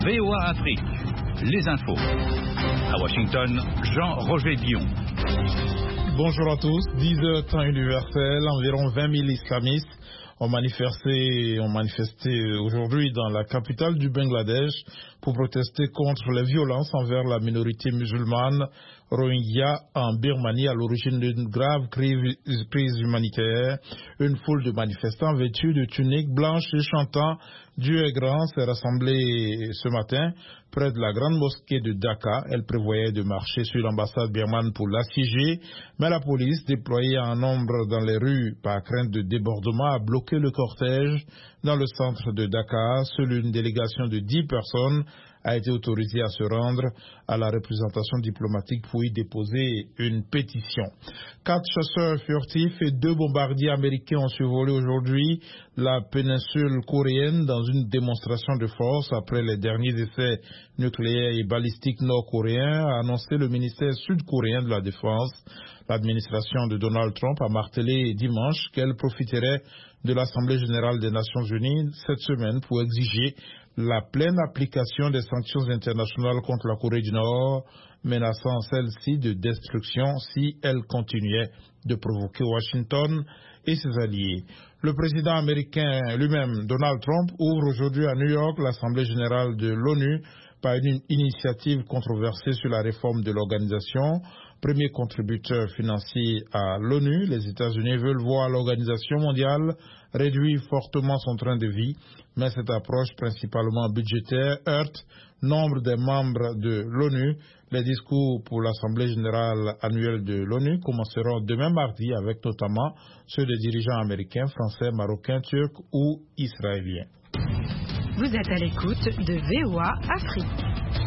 VOA Afrique, les infos. À Washington, Jean-Roger Dion. Bonjour à tous. 10h temps universel, environ 20 000 islamistes ont manifesté aujourd'hui dans la capitale du Bangladesh pour protester contre les violences envers la minorité musulmane Rohingya en Birmanie à l'origine d'une grave crise humanitaire. Une foule de manifestants vêtus de tuniques blanches et chantant Dieu est grand s'est rassemblée ce matin près de la grande mosquée de Dhaka. Elle prévoyait de marcher sur l'ambassade birmane pour l'assiéger, mais la police, déployée en nombre dans les rues par crainte de débordement, a bloqué le cortège dans le centre de Dhaka. Seule une délégation de 10 personnes a été autorisée à se rendre à la représentation diplomatique pour y déposer une pétition. 4 chasseurs furtifs et 2 bombardiers américains ont survolé aujourd'hui la péninsule coréenne dans une démonstration de force après les derniers essais nucléaires et balistiques nord-coréens, a annoncé le ministère sud-coréen de la Défense. L'administration de Donald Trump a martelé dimanche qu'elle profiterait de l'Assemblée générale des Nations unies cette semaine pour exiger la pleine application des sanctions internationales contre la Corée du Nord, menaçant celle-ci de destruction si elle continuait de provoquer Washington et ses alliés. Le président américain lui-même, Donald Trump, ouvre aujourd'hui à New York l'Assemblée générale de l'ONU par une initiative controversée sur la réforme de l'organisation. Premier contributeur financier à l'ONU, les États-Unis veulent voir l'Organisation mondiale réduire fortement son train de vie, mais cette approche principalement budgétaire heurte nombre des membres de l'ONU. Les discours pour l'Assemblée générale annuelle de l'ONU commenceront demain mardi avec notamment ceux des dirigeants américains, français, marocains, turcs ou israéliens. Vous êtes à l'écoute de VOA Afrique.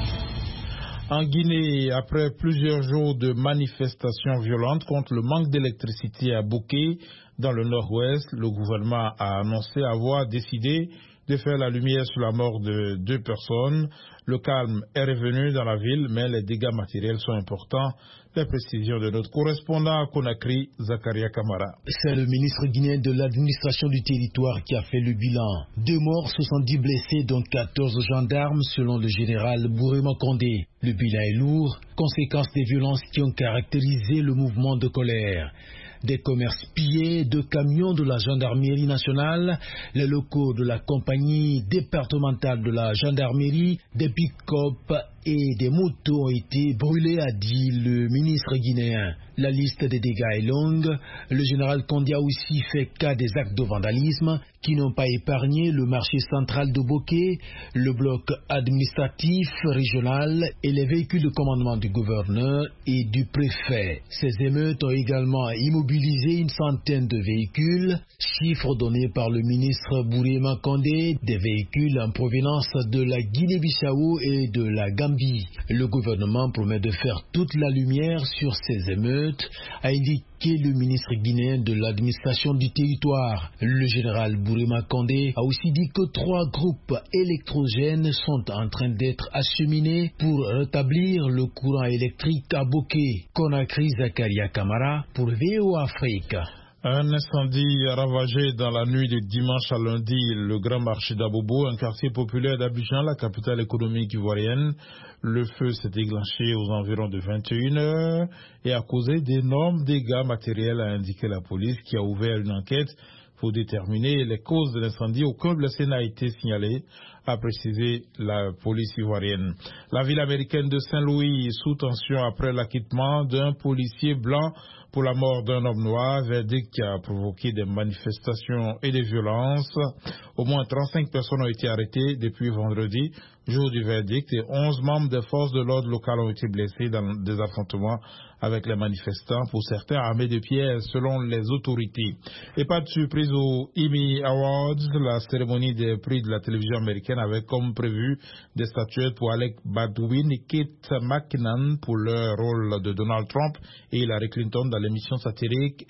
En Guinée, après plusieurs jours de manifestations violentes contre le manque d'électricité à Bouquet, dans le nord-ouest, le gouvernement a annoncé avoir décidé de faire la lumière sur la mort de 2 personnes. Le calme est revenu dans la ville, mais les dégâts matériels sont importants. Les précisions de notre correspondant à Conakry, Zakaria Kamara. C'est le ministre guinéen de l'administration du territoire qui a fait le bilan. 2 morts, 70 blessés, dont 14 gendarmes, selon le général Bourema Condé. Le bilan est lourd, conséquence des violences qui ont caractérisé le mouvement de colère. Des commerces pillés, 2 camions de la gendarmerie nationale, les locaux de la compagnie départementale de la gendarmerie, des pick-up et des motos ont été brûlés, a dit le ministre guinéen. La liste des dégâts est longue. Le général Condé a aussi fait cas des actes de vandalisme qui n'ont pas épargné le marché central de Bouquet, le bloc administratif régional et les véhicules de commandement du gouverneur et du préfet. Ces émeutes ont également immobilisé une centaine de véhicules, chiffre donné par le ministre Bourema Condé, des véhicules en provenance de la Guinée-Bissau et de la Gambie. Le gouvernement promet de faire toute la lumière sur ces émeutes, a indiqué le ministre guinéen de l'administration du territoire. Le général Bourema Condé a aussi dit que 3 groupes électrogènes sont en train d'être acheminés pour rétablir le courant électrique à Bouquet. Conakry, Zakaria Kamara pour VOA Afrique. Un incendie a ravagé dans la nuit de dimanche à lundi le grand marché d'Abobo, un quartier populaire d'Abidjan, la capitale économique ivoirienne. Le feu s'est déclenché aux environs de 21h et a causé d'énormes dégâts matériels, a indiqué la police, qui a ouvert une enquête pour déterminer les causes de l'incendie. Aucun blessé n'a été signalé, a précisé la police ivoirienne. La ville américaine de Saint-Louis est sous tension après l'acquittement d'un policier blanc pour la mort d'un homme noir, verdict qui a provoqué des manifestations et des violences. Au moins 35 personnes ont été arrêtées depuis vendredi, jour du verdict, et 11 membres des forces de l'ordre locales ont été blessés dans des affrontements avec les manifestants, pour certains armés de pierres selon les autorités. Et pas de surprise aux Emmy Awards, la cérémonie des prix de la télévision américaine avec comme prévu des statuettes pour Alec Baldwin et Kate McKinnon pour leur rôle de Donald Trump et Hillary Clinton dans l'émission satirique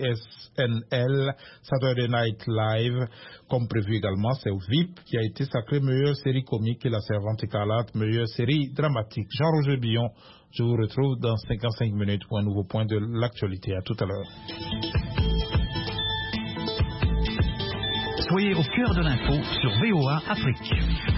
SNL Saturday Night Live. Comme prévu également, c'est VIP qui a été sacré meilleure série comique et La Servante écarlate meilleure série dramatique. Jean-Roger Billon, je vous retrouve dans 55 minutes pour un nouveau point de l'actualité. À tout à l'heure. Soyez au cœur de l'info sur VOA Afrique.